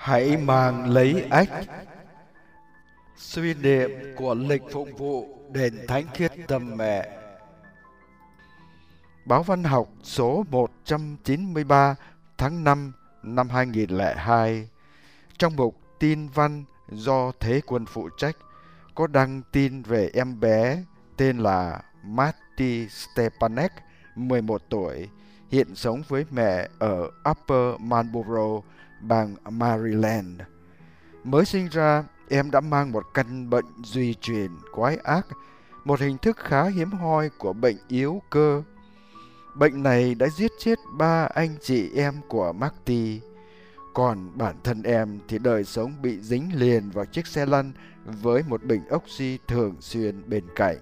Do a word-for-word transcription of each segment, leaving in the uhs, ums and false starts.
Hãy mang lấy ách. Suy niệm của lịch phụng vụ đền Thánh Khiết Tâm Mẹ. Báo Văn học số một trăm chín mươi ba tháng năm năm hai nghìn lẻ hai, trong mục tin văn do Thế Quân phụ trách, có đăng tin về em bé tên là Matti Stepanek, mười một tuổi, hiện sống với mẹ ở Upper Marlboro, bang Maryland. Mới sinh ra, em đã mang một căn bệnh duy truyền quái ác, một hình thức khá hiếm hoi của bệnh yếu cơ. Bệnh này đã giết chết ba anh chị em của Marty, còn bản thân em thì đời sống bị dính liền vào chiếc xe lăn với một bình oxy thường xuyên bên cạnh.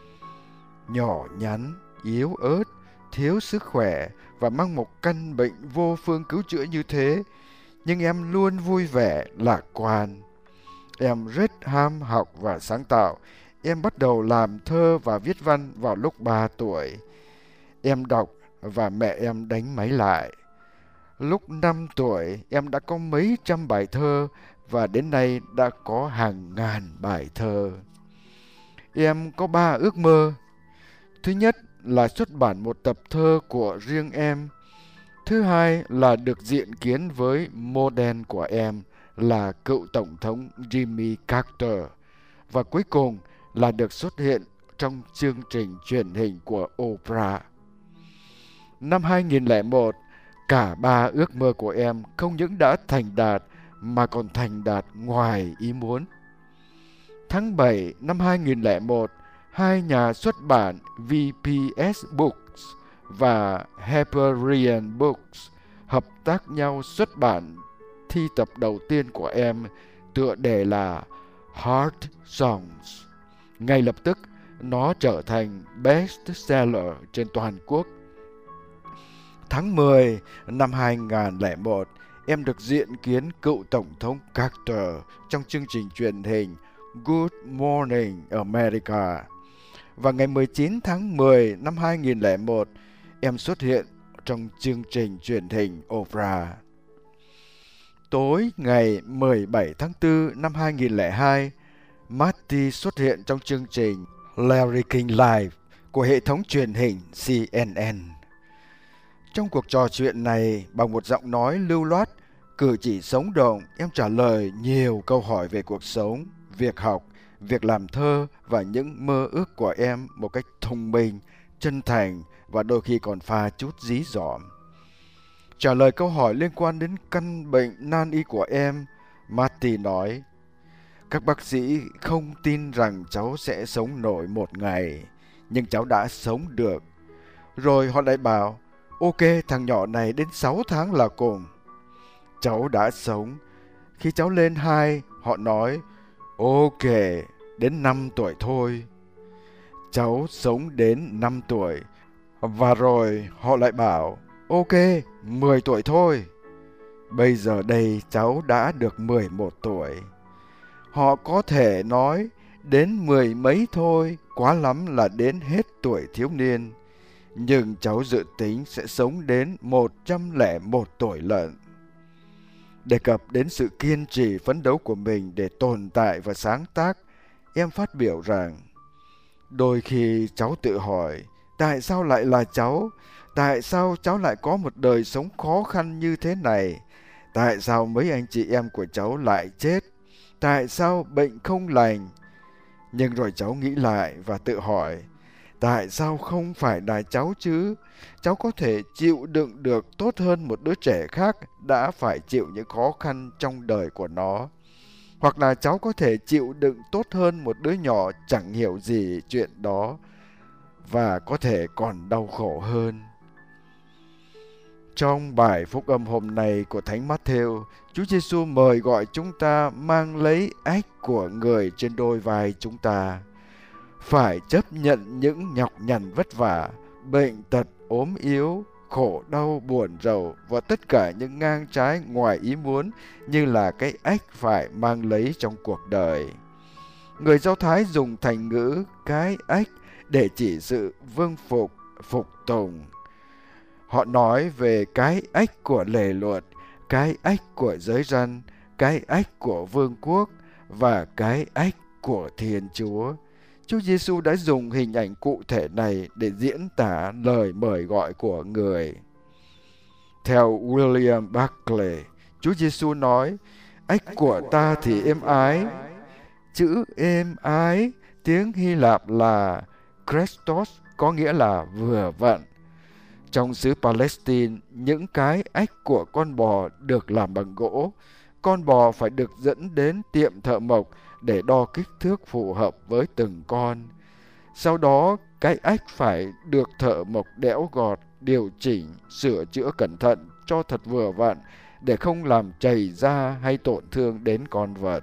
Nhỏ nhắn, yếu ớt, thiếu sức khỏe và mang một căn bệnh vô phương cứu chữa như thế, nhưng em luôn vui vẻ, lạc quan. Em rất ham học và sáng tạo. Em bắt đầu làm thơ và viết văn vào lúc ba tuổi. Em đọc và mẹ em đánh máy lại. Lúc năm tuổi, em đã có mấy trăm bài thơ và đến nay đã có hàng ngàn bài thơ. Em có ba ước mơ. Thứ nhất là xuất bản một tập thơ của riêng em. Thứ hai là được diện kiến với model của em là cựu Tổng thống Jimmy Carter. Và cuối cùng là được xuất hiện trong chương trình truyền hình của Oprah. Năm hai nghìn lẻ một, cả ba ước mơ của em không những đã thành đạt mà còn thành đạt ngoài ý muốn. Tháng bảy năm hai nghìn lẻ một, hai nhà xuất bản vê pê ét Books và Hyperion Books hợp tác nhau xuất bản thi tập đầu tiên của em, tựa đề là Heart Songs. Ngay lập tức, nó trở thành bestseller trên toàn quốc. Tháng mười năm hai nghìn lẻ một, em được diện kiến cựu Tổng thống Carter trong chương trình truyền hình Good Morning America. Và ngày mười chín tháng mười năm hai nghìn lẻ một, em xuất hiện trong chương trình truyền hình Oprah. Tối ngày mười bảy tháng tư năm hai nghìn lẻ hai, Marty xuất hiện trong chương trình Larry King Live của hệ thống truyền hình xê en en. Trong cuộc trò chuyện này, bằng một giọng nói lưu loát, cử chỉ sống động, em trả lời nhiều câu hỏi về cuộc sống, việc học, việc làm thơ và những mơ ước của em một cách thông minh, chân thành và đôi khi còn pha chút dí dỏm. Trả lời câu hỏi liên quan đến căn bệnh nan y của em, Marty nói: các bác sĩ không tin rằng cháu sẽ sống nổi một ngày, nhưng cháu đã sống được. Rồi họ lại bảo: ok, thằng nhỏ này đến sáu tháng là cùng. Cháu đã sống. Khi cháu lên hai, họ nói: ok, đến năm tuổi thôi. Cháu sống đến năm tuổi. Và rồi họ lại bảo: ok, mười tuổi thôi. Bây giờ đây cháu đã được mười một tuổi. Họ có thể nói đến mười mấy thôi, quá lắm là đến hết tuổi thiếu niên. Nhưng cháu dự tính sẽ sống đến một trăm lẻ một tuổi lận. Đề cập đến sự kiên trì phấn đấu của mình để tồn tại và sáng tác, em phát biểu rằng: đôi khi cháu tự hỏi, tại sao lại là cháu? Tại sao cháu lại có một đời sống khó khăn như thế này? Tại sao mấy anh chị em của cháu lại chết? Tại sao bệnh không lành? Nhưng rồi cháu nghĩ lại và tự hỏi, tại sao không phải là cháu chứ? Cháu có thể chịu đựng được tốt hơn một đứa trẻ khác đã phải chịu những khó khăn trong đời của nó. Hoặc là cháu có thể chịu đựng tốt hơn một đứa nhỏ chẳng hiểu gì chuyện đó và có thể còn đau khổ hơn. Trong bài phúc âm hôm nay của Thánh Matthew, Chúa Giêsu mời gọi chúng ta mang lấy ách của người trên đôi vai chúng ta. Phải chấp nhận những nhọc nhằn vất vả, bệnh tật, ốm yếu, khổ đau, buồn rầu và tất cả những ngang trái ngoài ý muốn như là cái ách phải mang lấy trong cuộc đời. Người Do Thái dùng thành ngữ cái ách để chỉ sự vâng phục, phục tùng. Họ nói về cái ách của lề luật, cái ách của giới răn, cái ách của vương quốc và cái ách của Thiên Chúa. Chúa Giêsu đã dùng hình ảnh cụ thể này để diễn tả lời mời gọi của người. Theo William Barclay, Chúa Giêsu nói, ách của ta thì êm ái. Chữ êm ái, tiếng Hy Lạp là Christos, có nghĩa là vừa vặn. Trong xứ Palestine, những cái ách của con bò được làm bằng gỗ. Con bò phải được dẫn đến tiệm thợ mộc để đo kích thước phù hợp với từng con. Sau đó, cái ách phải được thợ mộc đẽo gọt, điều chỉnh, sửa chữa cẩn thận cho thật vừa vặn để không làm chày da hay tổn thương đến con vật.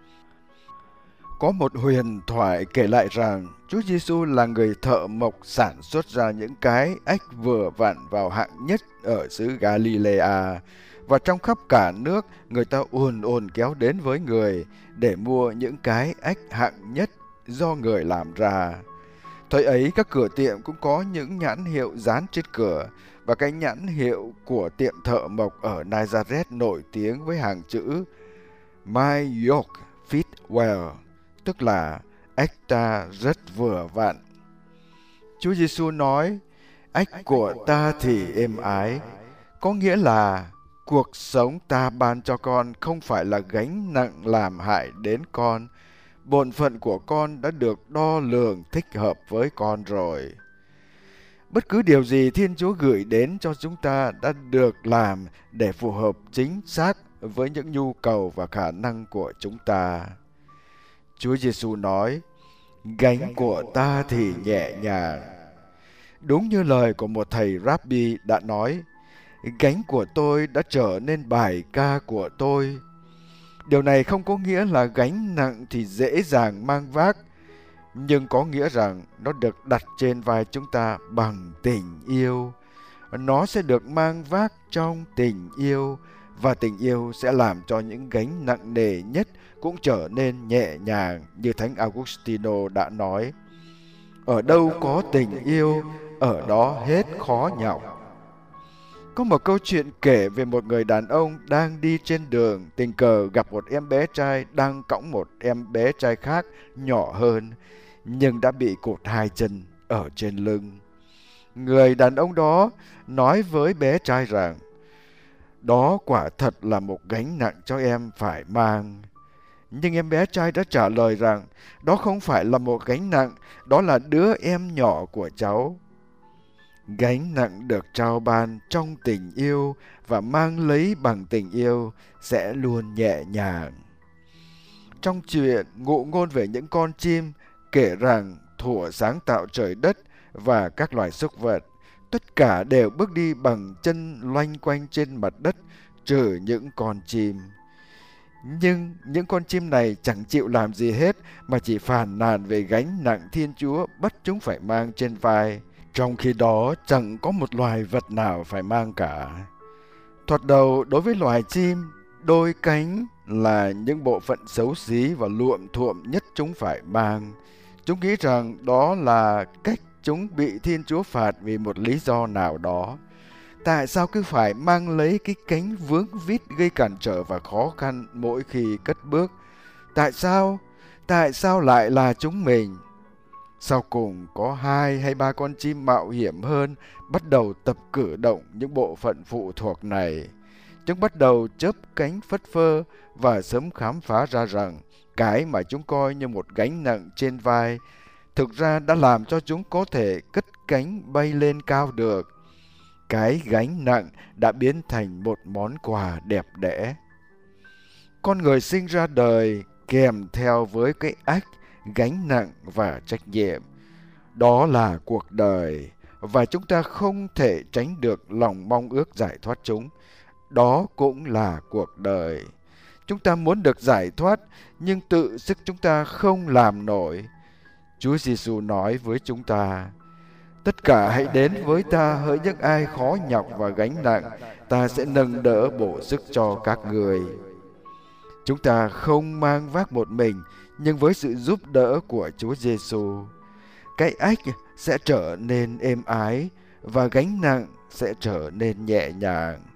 Có một huyền thoại kể lại rằng Chúa Giêsu là người thợ mộc sản xuất ra những cái ách vừa vặn vào hạng nhất ở xứ Galilea, và trong khắp cả nước người ta ùn ùn kéo đến với người để mua những cái ách hạng nhất do người làm ra. Thời ấy các cửa tiệm cũng có những nhãn hiệu dán trên cửa, và cái nhãn hiệu của tiệm thợ mộc ở Nazareth nổi tiếng với hàng chữ My yoke fit well, tức là ách ta rất vừa vặn. Chúa Giêsu nói, ách của ta thì êm ái, có nghĩa là cuộc sống ta ban cho con không phải là gánh nặng làm hại đến con. Bổn phận của con đã được đo lường thích hợp với con rồi. Bất cứ điều gì Thiên Chúa gửi đến cho chúng ta đã được làm để phù hợp chính xác với những nhu cầu và khả năng của chúng ta. Chúa Giêsu nói, gánh của ta thì nhẹ nhàng. Đúng như lời của một thầy Rabbi đã nói, gánh của tôi đã trở nên bài ca của tôi. Điều này không có nghĩa là gánh nặng thì dễ dàng mang vác, nhưng có nghĩa rằng nó được đặt trên vai chúng ta bằng tình yêu. Nó sẽ được mang vác trong tình yêu, và tình yêu sẽ làm cho những gánh nặng nề nhất cũng trở nên nhẹ nhàng, như Thánh Augustino đã nói. Ở đâu có tình yêu, ở đó hết khó nhọc. Có một câu chuyện kể về một người đàn ông đang đi trên đường, tình cờ gặp một em bé trai đang cõng một em bé trai khác nhỏ hơn, nhưng đã bị cụt hai chân ở trên lưng. Người đàn ông đó nói với bé trai rằng, đó quả thật là một gánh nặng cho em phải mang. Nhưng em bé trai đã trả lời rằng, đó không phải là một gánh nặng, đó là đứa em nhỏ của cháu. Gánh nặng được trao ban trong tình yêu và mang lấy bằng tình yêu sẽ luôn nhẹ nhàng. Trong chuyện ngụ ngôn về những con chim kể rằng thuở sáng tạo trời đất và các loài súc vật, tất cả đều bước đi bằng chân loanh quanh trên mặt đất trừ những con chim. Nhưng những con chim này chẳng chịu làm gì hết mà chỉ phàn nàn về gánh nặng Thiên Chúa bắt chúng phải mang trên vai. Trong khi đó chẳng có một loài vật nào phải mang cả. Thoạt đầu đối với loài chim, đôi cánh là những bộ phận xấu xí và luộm thuộm nhất chúng phải mang. Chúng nghĩ rằng đó là cách chúng bị Thiên Chúa phạt vì một lý do nào đó. Tại sao cứ phải mang lấy cái cánh vướng vít gây cản trở và khó khăn mỗi khi cất bước? Tại sao? Tại sao lại là chúng mình? Sau cùng có hai hay ba con chim mạo hiểm hơn bắt đầu tập cử động những bộ phận phụ thuộc này. Chúng bắt đầu chớp cánh phất phơ và sớm khám phá ra rằng cái mà chúng coi như một gánh nặng trên vai thực ra đã làm cho chúng có thể cất cánh bay lên cao được. Cái gánh nặng đã biến thành một món quà đẹp đẽ. Con người sinh ra đời kèm theo với cái ách, gánh nặng và trách nhiệm. Đó là cuộc đời, và chúng ta không thể tránh được lòng mong ước giải thoát chúng. Đó cũng là cuộc đời. Chúng ta muốn được giải thoát, nhưng tự sức chúng ta không làm nổi. Chúa Giêsu nói với chúng ta, tất cả hãy đến với ta hỡi những ai khó nhọc và gánh nặng, ta sẽ nâng đỡ bổ sức cho các người. Chúng ta không mang vác một mình, nhưng với sự giúp đỡ của Chúa Giêsu, cái ách sẽ trở nên êm ái và gánh nặng sẽ trở nên nhẹ nhàng.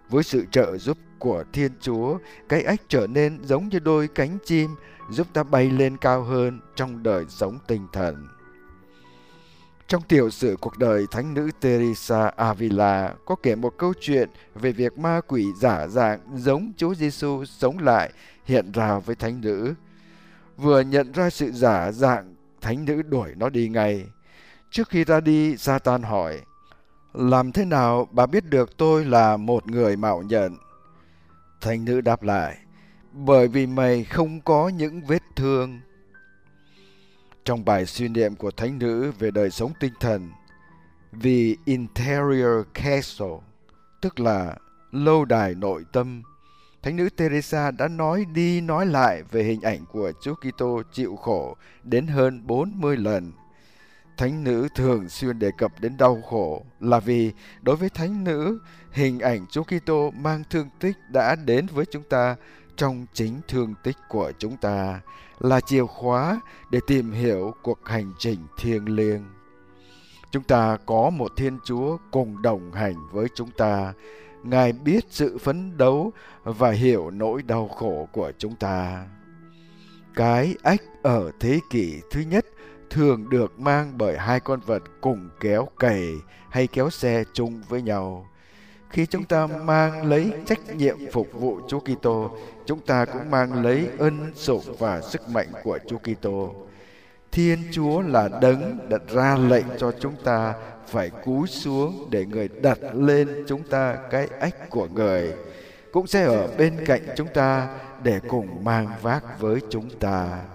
Với sự trợ giúp của Thiên Chúa, cái ách trở nên giống như đôi cánh chim, giúp ta bay lên cao hơn trong đời sống tinh thần. Trong tiểu sử cuộc đời Thánh nữ Teresa Avila có kể một câu chuyện về việc ma quỷ giả dạng giống Chúa Giêsu sống lại hiện ra với thánh nữ. Vừa nhận ra sự giả dạng, thánh nữ đuổi nó đi ngay. Trước khi ra đi, Satan hỏi: "Làm thế nào bà biết được tôi là một người mạo nhận?" Thánh nữ đáp lại: "Bởi vì mày không có những vết thương." Trong bài suy niệm của thánh nữ về đời sống tinh thần, The Interior Castle, tức là lâu đài nội tâm, thánh nữ Teresa đã nói đi nói lại về hình ảnh của Chúa Kitô chịu khổ đến hơn bốn mươi lần. Thánh nữ thường xuyên đề cập đến đau khổ là vì đối với thánh nữ, hình ảnh Chúa Kitô mang thương tích đã đến với chúng ta trong chính thương tích của chúng ta, là chìa khóa để tìm hiểu cuộc hành trình thiêng liêng. Chúng ta có một Thiên Chúa cùng đồng hành với chúng ta. Ngài biết sự phấn đấu và hiểu nỗi đau khổ của chúng ta. Cái ách ở thế kỷ thứ nhất thường được mang bởi hai con vật cùng kéo cày hay kéo xe chung với nhau. Khi chúng ta mang lấy trách nhiệm phục vụ Chúa Kitô, chúng ta cũng mang lấy ân sủng và sức mạnh của Chúa Kitô. Thiên Chúa là đấng đặt ra lệnh cho chúng ta phải cúi xuống để Người đặt lên chúng ta cái ách của Người, cũng sẽ ở bên cạnh chúng ta để cùng mang vác với chúng ta.